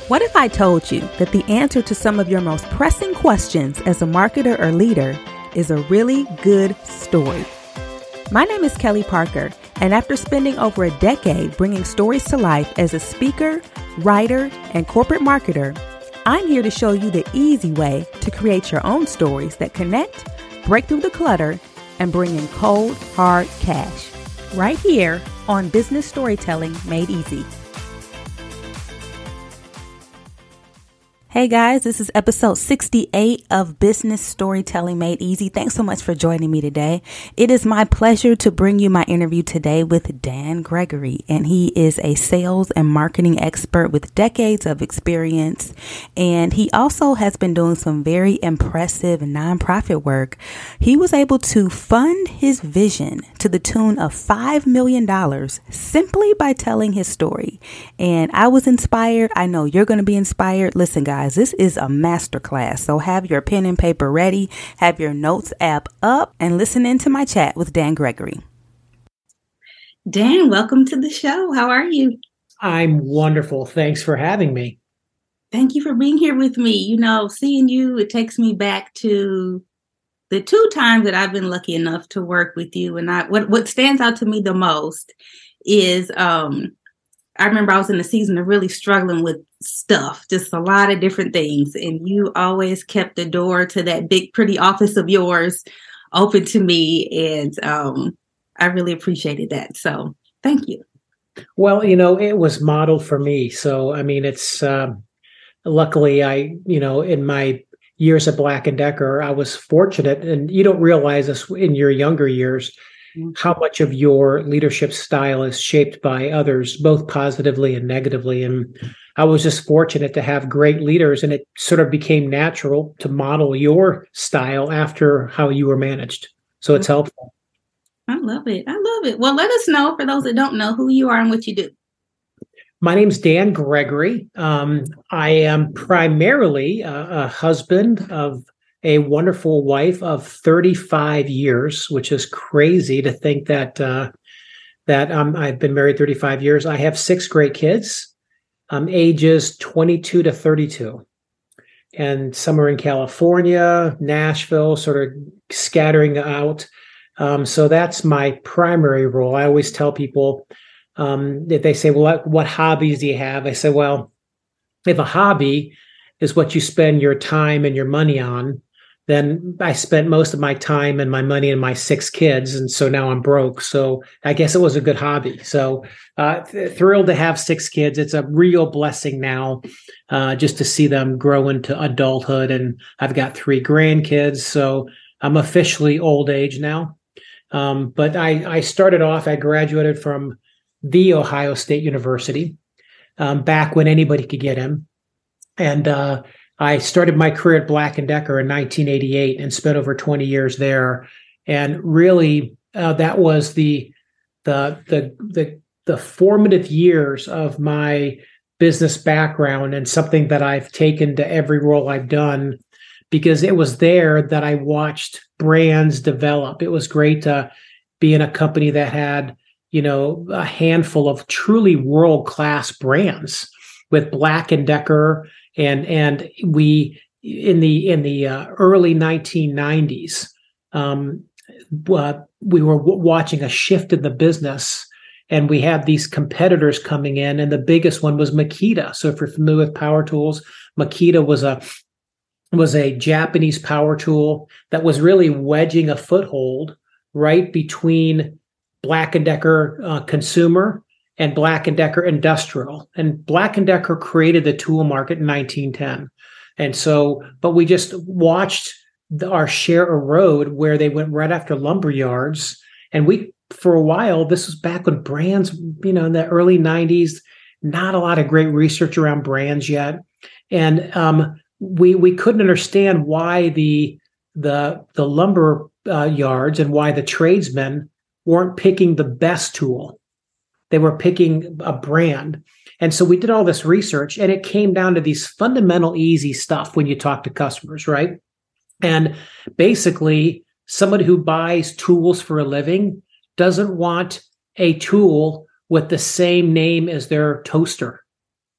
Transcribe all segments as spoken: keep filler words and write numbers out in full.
What if I told you that the answer to some of your most pressing questions as a marketer or leader is a really good story? My name is Kelly Parker, and after spending over a decade bringing stories to life as a speaker, writer, and corporate marketer, I'm here to show you the easy way to create your own stories that connect, break through the clutter, and bring in cold, hard cash. Right here on Business Storytelling Made Easy. Hey guys, this is episode sixty-eight of Business Storytelling Made Easy. Thanks so much for joining me today. It is my pleasure to bring you my interview today with Dan Gregory, and he is a sales and marketing expert with decades of experience, and he also has been doing some very impressive nonprofit work. He was able to fund his vision to the tune of five million dollars simply by telling his story, and I was inspired. I know you're going to be inspired. Listen, guys. This is a masterclass, so have your pen and paper ready, have your notes app up, and listen into my chat with Dan Gregory. Dan, welcome to the show. How are you? I'm wonderful. Thanks for having me. Thank you for being here with me. You know, seeing you, it takes me back to the two times that I've been lucky enough to work with you. And I, what, what stands out to me the most is, um, I remember I was in a season of really struggling with stuff, just a lot of different things. And you always kept the door to that big, pretty office of yours open to me. And um, I really appreciated that. So thank you. Well, you know, it was modeled for me. So, I mean, it's um, luckily I, you know, in my years at Black and Decker, I was fortunate, and you don't realize this in your younger years, how much of your leadership style is shaped by others, both positively and negatively. And I was just fortunate to have great leaders, and it sort of became natural to model your style after how you were managed. So it's helpful. I love it. I love it. Well, let us know, for those that don't know, who you are and what you do. My name's Dan Gregory. Um, I am primarily a, a husband of a wonderful wife of thirty-five years, which is crazy to think that uh, that um, I've been married thirty-five years. I have six great kids, um, ages twenty-two to thirty-two. And some are in California, Nashville, sort of scattering out. Um, so that's my primary role. I always tell people um, that they say, well, what, what hobbies do you have? I say, well, if a hobby is what you spend your time and your money on, then I spent most of my time and my money and my six kids. And so now I'm broke. So I guess it was a good hobby. So uh, th- thrilled to have six kids. It's a real blessing now uh, just to see them grow into adulthood. And I've got three grandkids. So I'm officially old age now. Um, but I, I started off, I graduated from The Ohio State University um, back when anybody could get in. And uh, I started my career at Black and Decker in nineteen eighty-eight and spent over twenty years there. And really, uh, that was the, the the the the formative years of my business background, and something that I've taken to every role I've done, because it was there that I watched brands develop. It was great to be in a company that had, you know, a handful of truly world-class brands with Black and Decker. And and we in the in the uh, early nineteen nineties, um, uh, we were w- watching a shift in the business, and we had these competitors coming in, and the biggest one was Makita. So if you're familiar with power tools, Makita was a was a Japanese power tool that was really wedging a foothold right between Black and Decker uh, consumer and Black and Decker Industrial. And Black and Decker created the tool market in nineteen ten. And so, but we just watched the, our share erode, where they went right after lumber yards. And we, for a while, this was back when brands, you know, in the early nineties, not a lot of great research around brands yet. And um, we we couldn't understand why the the the lumber uh, yards and why the tradesmen weren't picking the best tool. They were picking a brand. And so we did all this research, and it came down to these fundamental easy stuff when you talk to customers, right? And basically, somebody who buys tools for a living doesn't want a tool with the same name as their toaster.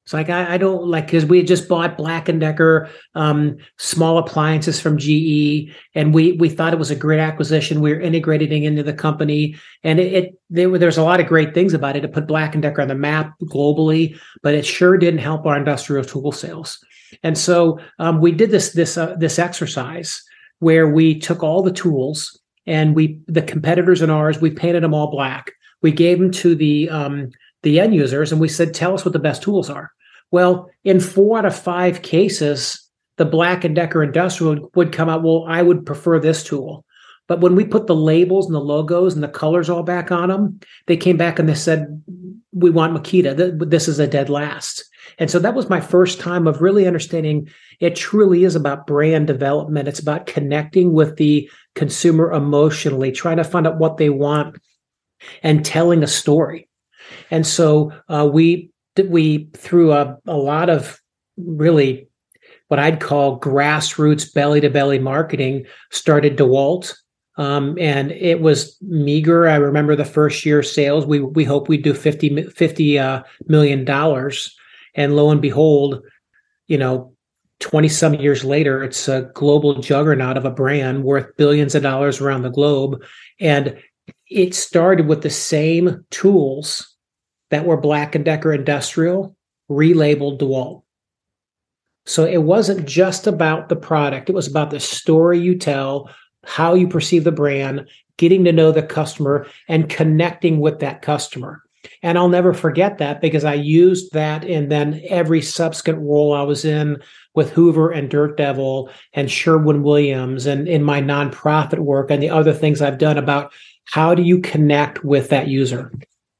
It's like, I, I don't like, because we had just bought Black and Decker, um, small appliances from G E, and we we thought it was a great acquisition. We were integrating into the company, and it, it there were, there's a lot of great things about it. It put Black and Decker on the map globally, but it sure didn't help our industrial tool sales. And so um, we did this this uh, this exercise where we took all the tools and we the competitors and ours, we painted them all black. We gave them to the um, the end users, and we said, "Tell us what the best tools are." Well, in four out of five cases, the Black and Decker Industrial would come out, well, I would prefer this tool. But when we put the labels and the logos and the colors all back on them, they came back and they said, we want Makita. This is a dead last. And so that was my first time of really understanding it truly is about brand development. It's about connecting with the consumer emotionally, trying to find out what they want and telling a story. And so uh, we we through a, a lot of really what I'd call grassroots belly to belly marketing started DeWalt. Um, and it was meager. I remember the first year sales, we we hope we'd do fifty, fifty uh, million dollars. And lo and behold, you know, twenty some years later, it's a global juggernaut of a brand worth billions of dollars around the globe. And it started with the same tools that were Black and Decker Industrial, relabeled DeWalt. So it wasn't just about the product. It was about the story you tell, how you perceive the brand, getting to know the customer, and connecting with that customer. And I'll never forget that because I used that in then every subsequent role I was in with Hoover and Dirt Devil and Sherwin-Williams and in my nonprofit work and the other things I've done about how do you connect with that user.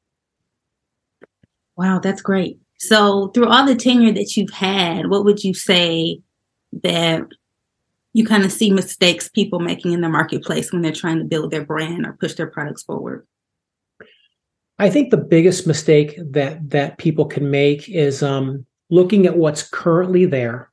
Wow, that's great. So through all the tenure that you've had, what would you say that you kind of see mistakes people making in the marketplace when they're trying to build their brand or push their products forward? I think the biggest mistake that that people can make is um, looking at what's currently there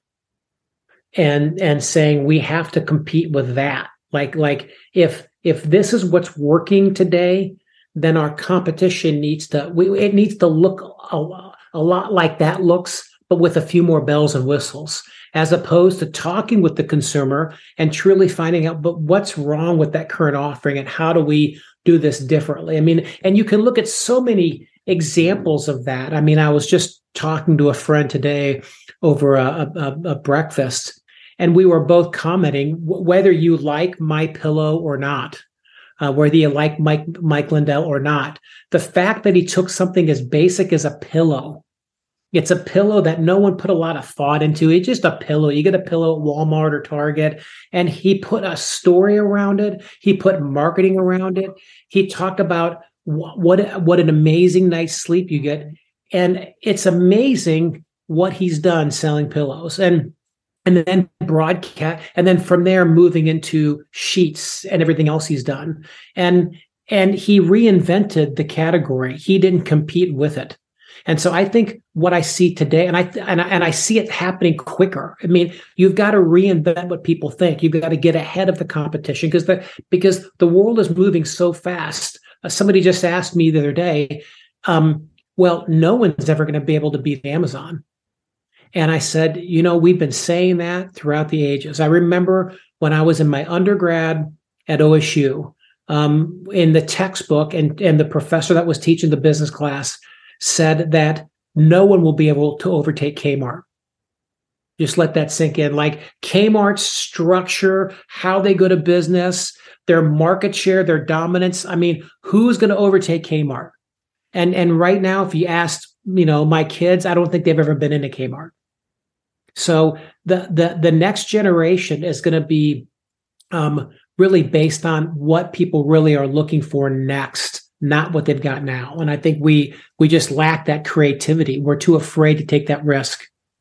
and and saying we have to compete with that. Like like if if this is what's working today, then our competition needs to, we, it needs to look a, a lot like that looks, but with a few more bells and whistles, as opposed to talking with the consumer and truly finding out, but what's wrong with that current offering and how do we do this differently? I mean, and you can look at so many examples of that. I mean, I was just talking to a friend today over a, a, a breakfast, and we were both commenting whether you like MyPillow or not. Uh, whether you like Mike Mike Lindell or not, the fact that he took something as basic as a pillow, it's a pillow that no one put a lot of thought into. It's just a pillow. You get a pillow at Walmart or Target, and he put a story around it. He put marketing around it. He talked about wh- what what an amazing night's sleep you get, and it's amazing what he's done selling pillows. And And then broadcast, and then from there moving into sheets and everything else he's done. And and he reinvented the category. He didn't compete with it. And so I think what I see today, and I and I, and I see it happening quicker. I mean, you've got to reinvent what people think. You've got to get ahead of the competition because the because the world is moving so fast. Uh, somebody just asked me the other day, um, well, no one's ever going to be able to beat Amazon. And I said, you know, we've been saying that throughout the ages. I remember when I was in my undergrad at O S U, um, in the textbook, and, and the professor that was teaching the business class said that no one will be able to overtake Kmart. Just let that sink in. Like Kmart's structure, how they go to business, their market share, their dominance. I mean, who's going to overtake Kmart? And, and right now, if you asked, you know, my kids, I don't think they've ever been into Kmart. So the the the next generation is going to be um, really based on what people really are looking for next, not what they've got now. And I think we we just lack that creativity. We're too afraid to take that risk.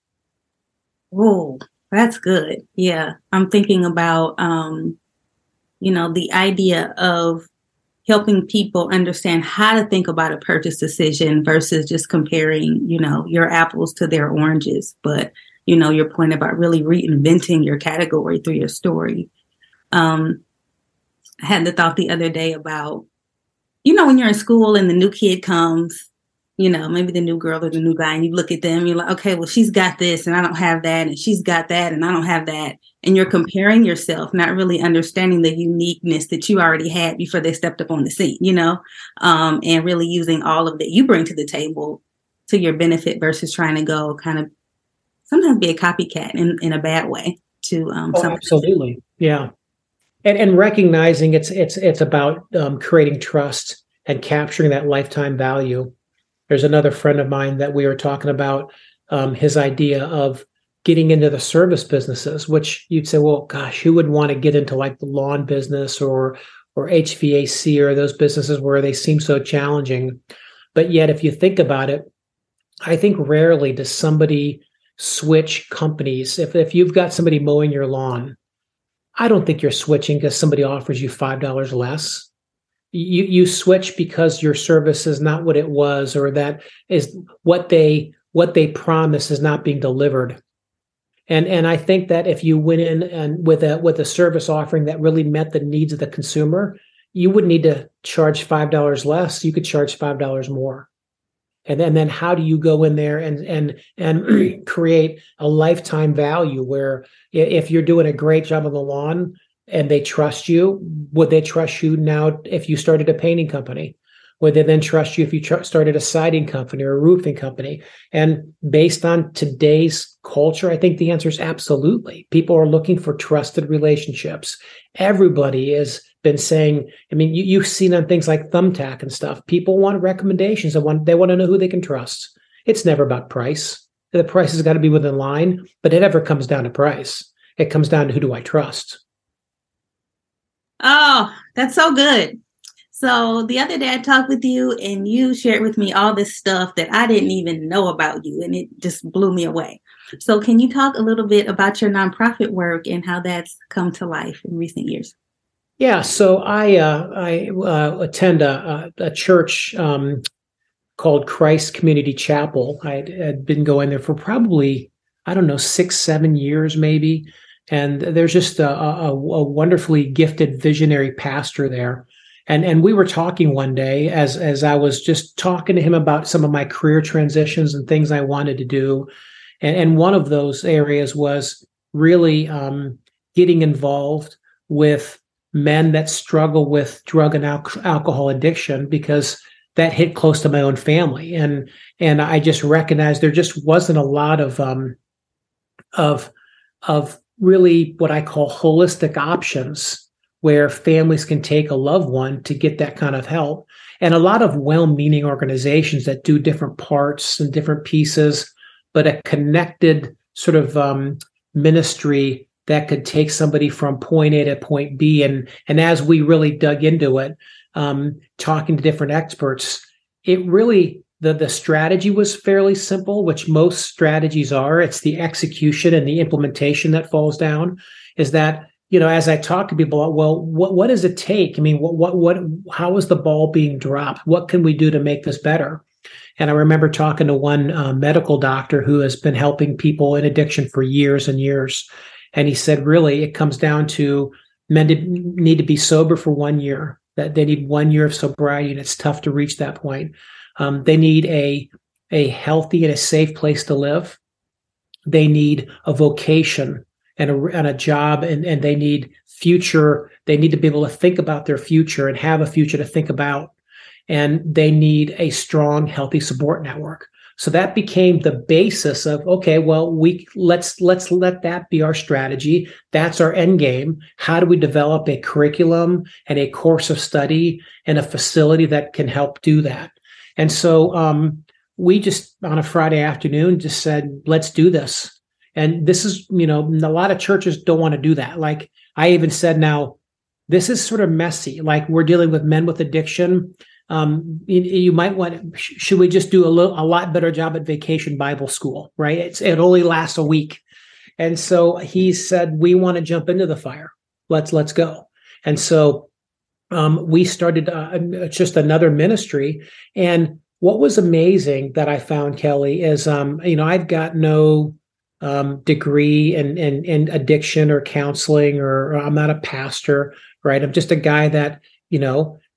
Oh, that's good. Yeah, I'm thinking about um, you know, the idea of helping people understand how to think about a purchase decision versus just comparing, you know, your apples to their oranges. But, you know, your point about really reinventing your category through your story. Um, I had the thought the other day about, you know, when you're in school and the new kid comes you know, maybe the new girl or the new guy, and you look at them, you're like, okay, well, she's got this and I don't have that, and she's got that and I don't have that. And you're comparing yourself, not really understanding the uniqueness that you already had before they stepped up on the scene, you know, um, and really using all of that you bring to the table to your benefit versus trying to go kind of sometimes be a copycat in, in a bad way to um, oh, absolutely. Yeah. And, and recognizing it's, it's, it's about um, creating trust and capturing that lifetime value. There's another friend of mine that we were talking about um, his idea of getting into the service businesses, which you'd say, well, gosh, who would want to get into like the lawn business or or H V A C or those businesses where they seem so challenging? But yet, if you think about it, I think rarely does somebody switch companies. If if you've got somebody mowing your lawn, I don't think you're switching because somebody offers you five dollars less. You you switch because your service is not what it was, or that is what they what they promise is not being delivered. And and I think that if you went in and with a with a service offering that really met the needs of the consumer, you wouldn't need to charge five dollars less. You could charge five dollars more. And then, and then how do you go in there and and and create a lifetime value where if you're doing a great job on the lawn and they trust you, would they trust you now if you started a painting company? Would they then trust you if you tr- started a siding company or a roofing company? And based on today's culture, I think the answer is absolutely. People are looking for trusted relationships. Everybody has been saying, I mean, you, you've seen on things like Thumbtack and stuff, people want recommendations. They want, they want to know who they can trust. It's never about price. The price has got to be within line, but it never comes down to price. It comes down to who do I trust? Oh, that's so good. So the other day I talked with you and you shared with me all this stuff that I didn't even know about you, and it just blew me away. So can you talk a little bit about your nonprofit work and how that's come to life in recent years? Yeah, so I uh, I uh, attend a, a, a church um, called Christ Community Chapel. I had been going there for probably, I don't know, six, seven years maybe. And there's just a, a, a wonderfully gifted visionary pastor there. And and we were talking one day as as I was just talking to him about some of my career transitions and things I wanted to do. And, and one of those areas was really um, getting involved with men that struggle with drug and al- alcohol addiction, because that hit close to my own family. And and I just recognized there just wasn't a lot of um, of of really what I call holistic options where families can take a loved one to get that kind of help. And a lot of well-meaning organizations that do different parts and different pieces, but a connected sort of um, ministry that could take somebody from point A to point B. And, and as we really dug into it, um, talking to different experts, it really, the, the strategy was fairly simple, which most strategies are. It's the execution and the implementation that falls down, is that, you know, as I talk to people, well, what, what does it take? I mean, what, what, what, how is the ball being dropped? What can we do to make this better? And I remember talking to one uh, medical doctor who has been helping people in addiction for years and years. And he said, really, it comes down to men to, need to be sober for one year, that they need one year of sobriety, and it's tough to reach that point. Um, they need a, a healthy and a safe place to live. They need a vocation and a, and a job, and, and they need future. They need to be able to think about their future and have a future to think about. And they need a strong, healthy support network. So that became the basis of, okay, well, we let's let's let that be our strategy. That's our end game. How do we develop a curriculum and a course of study and a facility that can help do that? And so um, we just, on a Friday afternoon, just said, let's do this. And this is, you know, a lot of churches don't want to do that. Like I even said, now, this is sort of messy. Like we're dealing with men with addiction. Um, you, you might want, should we just do a, little, a lot better job at Vacation Bible School, right? It's, it only lasts a week. And so he said, we want to jump into the fire. Let's, let's go. And so um, we started uh, just another ministry. And what was amazing that I found, Kelly, is, um, you know, I've got no um, degree in, in, in addiction or counseling, or, or I'm not a pastor, right? I'm just a guy that, you know,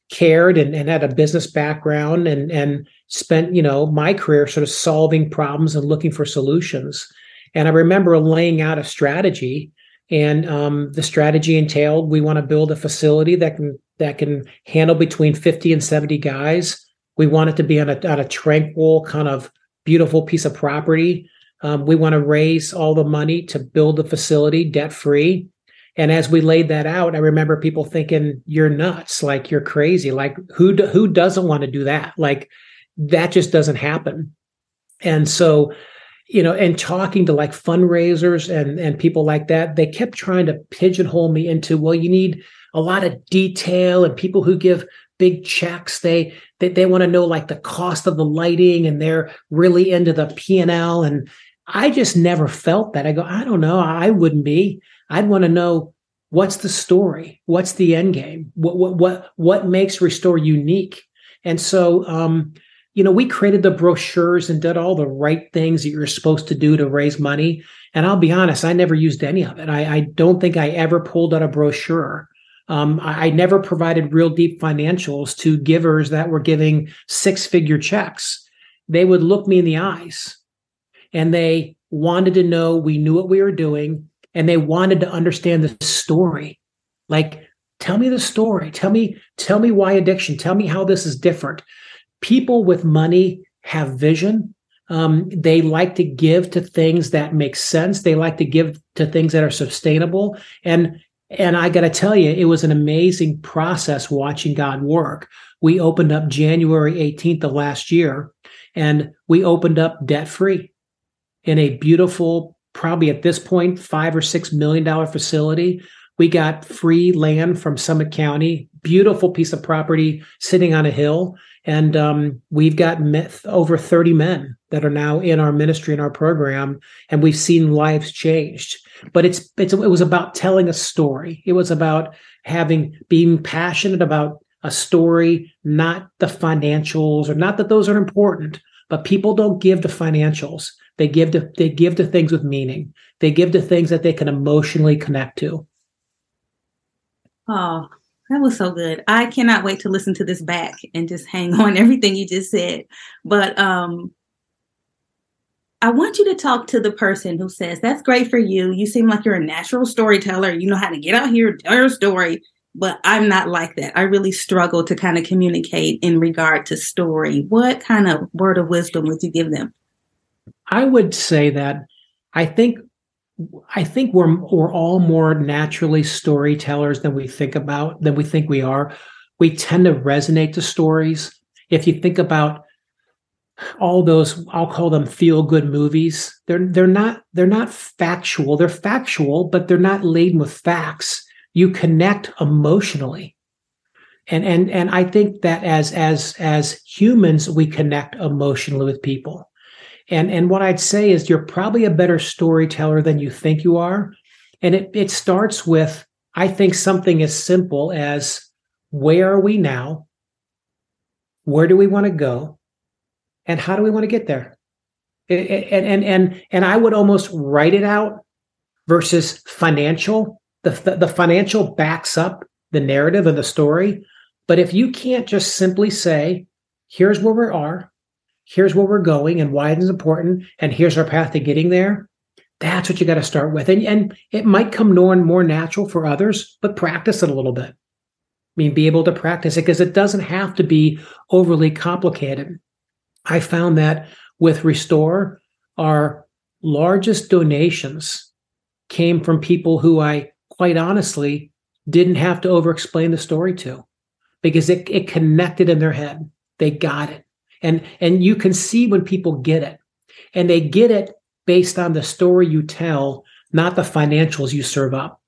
cared and, and had a business background and, and spent, you know, my career sort of solving problems and looking for solutions. And I remember laying out a strategy, and um, the strategy entailed we want to build a facility that can that can handle between fifty and seventy guys. We want it to be on a, on a tranquil, kind of beautiful piece of property. Um, we want to raise all the money to build the facility debt free. And as we laid that out, I remember people thinking, "You're nuts! Like you're crazy! Like who do, who doesn't want to do that? Like that just doesn't happen." And so, you know, and talking to like fundraisers and and people like that, they kept trying to pigeonhole me into, well, you need a lot of detail, and people who give big checks, they they, they want to know like the cost of the lighting, and they're really into the P and L. And I just never felt that. I go, I don't know, I wouldn't be. I'd want to know, what's the story? What's the end game? What what what what makes Restore unique? And so, um, you know, we created the brochures and did all the right things that you're supposed to do to raise money. And I'll be honest, I never used any of it. I, I don't think I ever pulled out a brochure. Um, I, I never provided real deep financials to givers that were giving six-figure checks. They would look me in the eyes, and they wanted to know we knew what we were doing. And they wanted to understand the story. Like, tell me the story. Tell me, tell me why addiction. Tell me how this is different. People with money have vision. Um, they like to give to things that make sense. They like to give to things that are sustainable. And, and I got to tell you, it was an amazing process watching God work. We opened up January eighteenth of last year, and we opened up debt-free in a beautiful, probably at this point, five or six million dollar facility. We got free land from Summit County, beautiful piece of property sitting on a hill. And um, we've got met, over thirty men that are now in our ministry and our program, and we've seen lives changed. But it's, it's it was about telling a story. It was about having being passionate about a story, not the financials, or not that those are important, but people don't give to financials. They give to they give to things with meaning. They give to things that they can emotionally connect to. Oh, that was so good. I cannot wait to listen to this back and just hang on everything you just said. But um, I want you to talk to the person who says, that's great for you. You seem like you're a natural storyteller. You know how to get out here, tell your story. But I'm not like that. I really struggle to kind of communicate in regard to story. What kind of word of wisdom would you give them? I would say that I think I think we're we're all more naturally storytellers than we think about, than we think we are. We tend to resonate to stories. If you think about all those, I'll call them feel-good movies, they're they're not they're not factual. They're factual, but they're not laden with facts. You connect emotionally. And and and I think that as as as humans, we connect emotionally with people. And, and what I'd say is you're probably a better storyteller than you think you are. And it, it starts with, I think, something as simple as, where are we now? Where do we want to go? And how do we want to get there? And, and, and, and I would almost write it out versus financial. The, the, the financial backs up the narrative and the story. But if you can't just simply say, here's where we are, here's where we're going and why it is important, and here's our path to getting there, that's what you got to start with. And, and it might come more and more natural for others, but practice it a little bit. I mean, be able to practice it, because it doesn't have to be overly complicated. I found that with Restore, our largest donations came from people who I, quite honestly, didn't have to over-explain the story to, because it, it connected in their head. They got it. And, and you can see when people get it, and they get it based on the story you tell, not the financials you serve up.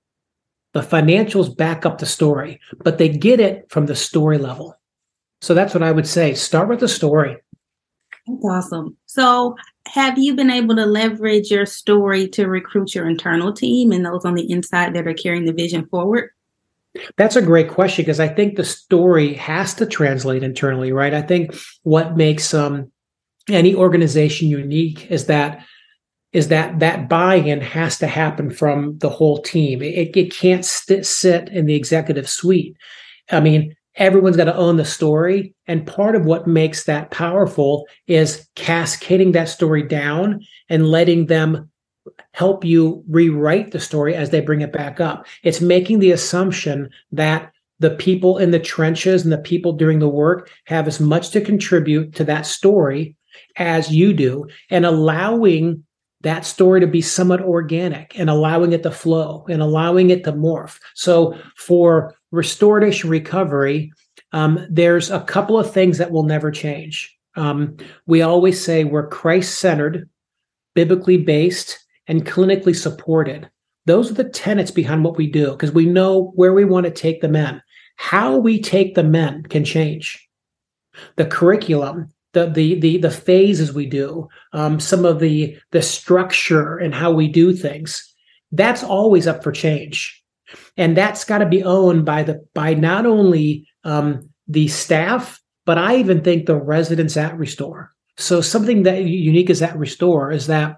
The financials back up the story, but they get it from the story level. So that's what I would say. Start with the story. That's awesome. So have you been able to leverage your story to recruit your internal team and those on the inside that are carrying the vision forward? That's a great question, because I think the story has to translate internally, right? I think what makes um, any organization unique is that is that that buy-in has to happen from the whole team. It, it can't st- sit in the executive suite. I mean, everyone's got to own the story. And part of what makes that powerful is cascading that story down and letting them help you rewrite the story as they bring it back up. It's making the assumption that the people in the trenches and the people doing the work have as much to contribute to that story as you do, and allowing that story to be somewhat organic and allowing it to flow and allowing it to morph. So for restoration recovery, um, there's a couple of things that will never change. Um, we always say we're Christ-centered, biblically based, and clinically supported. Those are the tenets behind what we do, because we know where we want to take the men. How we take the men can change. The curriculum, the the the, the phases we do, um, some of the the structure and how we do things, that's always up for change. And that's got to be owned by the by not only um, the staff, but I even think the residents at Restore. So something that unique is at Restore is that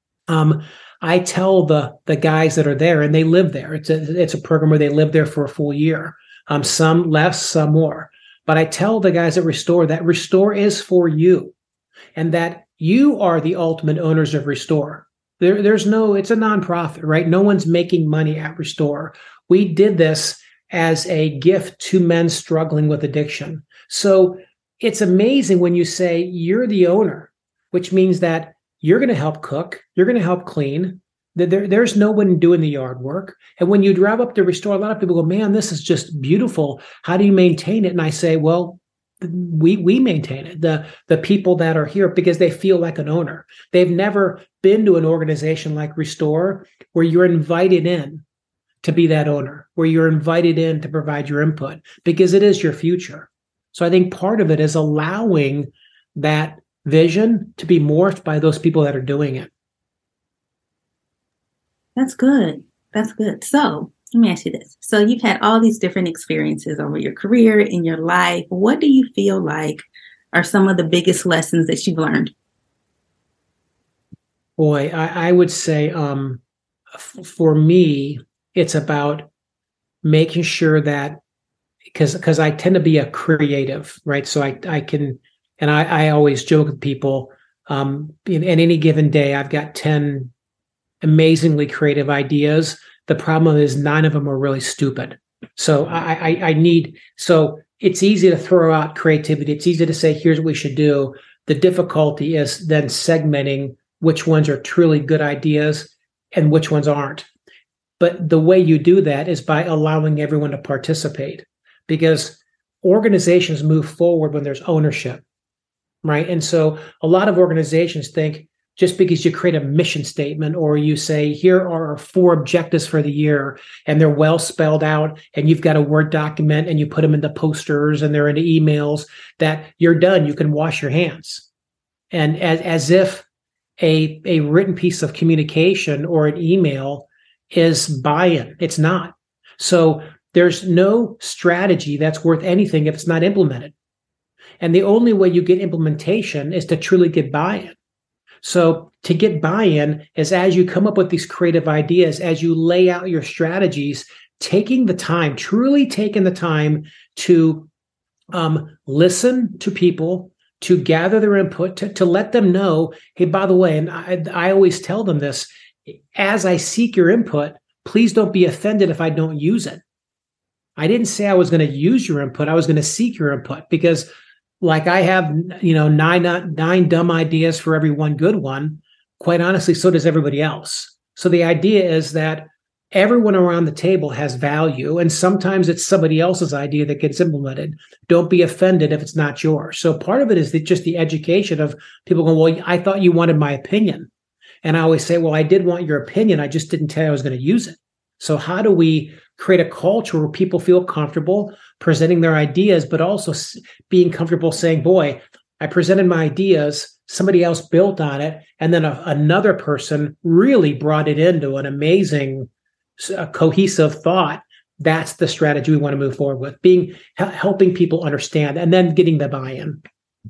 um, I tell the the guys that are there, and they live there. It's a it's a program where they live there for a full year. Um, some less, some more. But I tell the guys at Restore that Restore is for you, and that you are the ultimate owners of Restore. There, there's no, it's a nonprofit, right? No one's making money at Restore. We did this as a gift to men struggling with addiction. So it's amazing when you say you're the owner, which means that you're going to help cook, you're going to help clean. There, there's no one doing the yard work. And when you drive up to Restore, a lot of people go, man, this is just beautiful. How do you maintain it? And I say, well, we we maintain it. The, the people that are here, because they feel like an owner. They've never been to an organization like Restore where you're invited in to be that owner, where you're invited in to provide your input, because it is your future. So I think part of it is allowing that vision to be morphed by those people that are doing it. That's good. That's good. So let me ask you this. So you've had all these different experiences over your career, in your life. What do you feel like are some of the biggest lessons that you've learned? Boy, I, I would say um, f- for me, it's about making sure that, because because I tend to be a creative, right? So I, I can, and I, I always joke with people, um, in, in any given day, I've got ten amazingly creative ideas. The problem is nine of them are really stupid. So I, I, I need, so it's easy to throw out creativity. It's easy to say, here's what we should do. The difficulty is then segmenting which ones are truly good ideas and which ones aren't. But the way you do that is by allowing everyone to participate, because organizations move forward when there's ownership, right? And so a lot of organizations think, just because you create a mission statement or you say, here are our four objectives for the year, and they're well spelled out, and you've got a Word document and you put them into posters and they're into emails, that you're done. You can wash your hands. And as, as if a, a written piece of communication or an email is buy-in. It's not. So there's no strategy that's worth anything if it's not implemented. And the only way you get implementation is to truly get buy-in. So to get buy-in is as you come up with these creative ideas, as you lay out your strategies, taking the time, truly taking the time to um, listen to people, to gather their input, to, to let them know, hey, by the way, and I, I always tell them this, as I seek your input, please don't be offended if I don't use it. I didn't say I was going to use your input. I was going to seek your input, because like I have, you know, nine, nine dumb ideas for every one good one. Quite honestly, so does everybody else. So the idea is that everyone around the table has value, and sometimes it's somebody else's idea that gets implemented. Don't be offended if it's not yours. So part of it is the, just the education of people going, well, I thought you wanted my opinion. And I always say, well, I did want your opinion. I just didn't tell you I was going to use it. So how do we create a culture where people feel comfortable presenting their ideas, but also being comfortable saying, boy, I presented my ideas, somebody else built on it, and then a, another person really brought it into an amazing, uh, cohesive thought. That's the strategy we want to move forward with, being helping people understand and then getting the buy-in.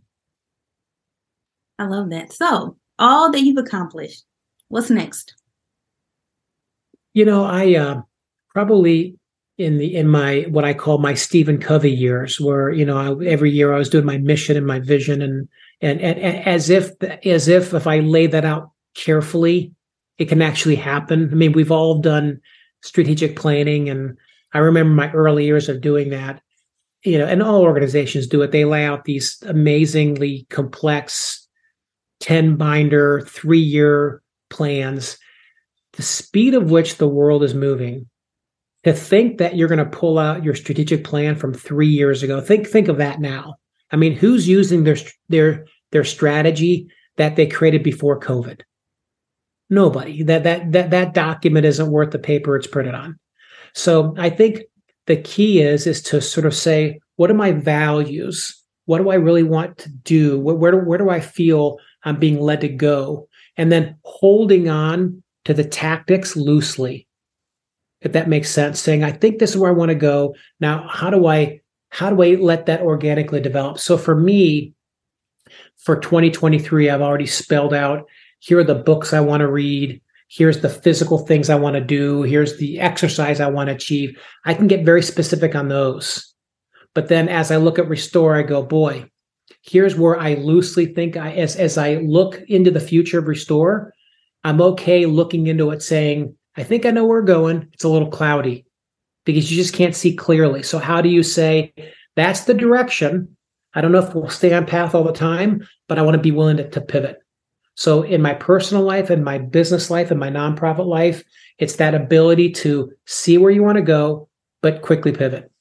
I love that. So all that you've accomplished, what's next? You know, I uh, probably in the in my what I call my Stephen Covey years, where you know I, every year I was doing my mission and my vision, and, and and and as if as if if I lay that out carefully, it can actually happen. I mean, we've all done strategic planning, and I remember my early years of doing that. You know, and all organizations do it. They lay out these amazingly complex ten binder, three year plans. The speed of which the world is moving, to think that you're going to pull out your strategic plan from three years ago. Think, think of that now. I mean, who's using their, their, their strategy that they created before COVID? Nobody. That, that, that, that document isn't worth the paper it's printed on. So I think the key is, is to sort of say, what are my values? What do I really want to do? Where, where do, where do I feel I'm being led to go? And then holding on to the tactics loosely, if that makes sense, saying, I think this is where I want to go. Now, how do I, how do I let that organically develop? So for me, for twenty twenty-three, I've already spelled out, here are the books I want to read. Here's the physical things I want to do. Here's the exercise I want to achieve. I can get very specific on those. But then as I look at Restore, I go, boy, here's where I loosely think I, as, as I look into the future of Restore, I'm okay looking into it saying, I think I know where we're going. It's a little cloudy because you just can't see clearly. So how do you say, that's the direction? I don't know if we'll stay on path all the time, but I want to be willing to, to pivot. So in my personal life and my business life and my nonprofit life, it's that ability to see where you want to go, but quickly pivot.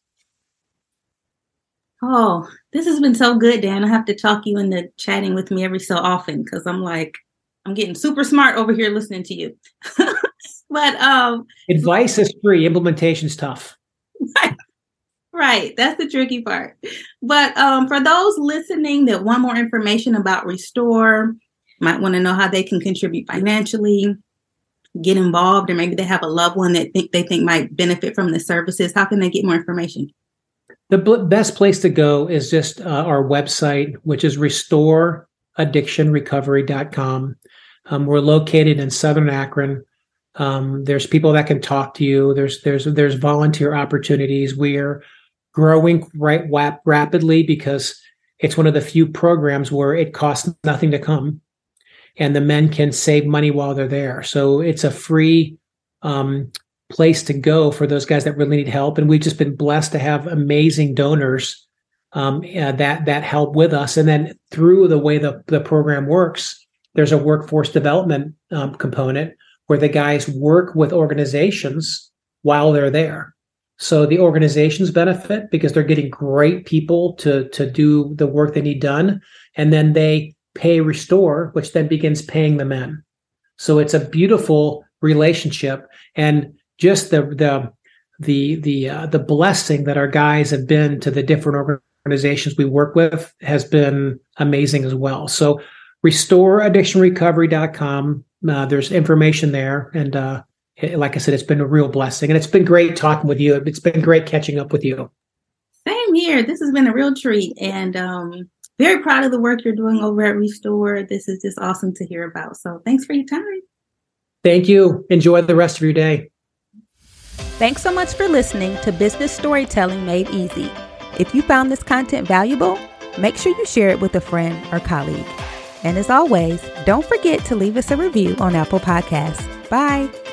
Oh, this has been so good, Dan. I have to talk you into chatting with me every so often, because I'm like, I'm getting super smart over here listening to you. But um, advice is free. Implementation's tough. Right. Right. That's the tricky part. But um, for those listening that want more information about Restore, might want to know how they can contribute financially, get involved, or maybe they have a loved one that think they think might benefit from the services. How can they get more information? The b- best place to go is just uh, our website, which is restore addiction recovery dot com. Um, we're located in Southern Akron. Um, there's people that can talk to you. There's there's there's volunteer opportunities. We're growing right wap- rapidly because it's one of the few programs where it costs nothing to come, and the men can save money while they're there. So it's a free um, place to go for those guys that really need help. And we've just been blessed to have amazing donors um, uh, that that help with us. And then through the way the, the program works, there's a workforce development um, component where the guys work with organizations while they're there. So the organizations benefit because they're getting great people to, to do the work they need done. And then they pay Restore, which then begins paying the men. So it's a beautiful relationship. And just the the the the uh, the blessing that our guys have been to the different organizations we work with has been amazing as well. So restore addiction recovery dot com. Uh, there's information there. And uh, it, like I said, it's been a real blessing. And it's been great talking with you. It's been great catching up with you. Same here. This has been a real treat. And um, very proud of the work you're doing over at Restore. This is just awesome to hear about. So thanks for your time. Thank you. Enjoy the rest of your day. Thanks so much for listening to Business Storytelling Made Easy. If you found this content valuable, make sure you share it with a friend or colleague. And as always, don't forget to leave us a review on Apple Podcasts. Bye.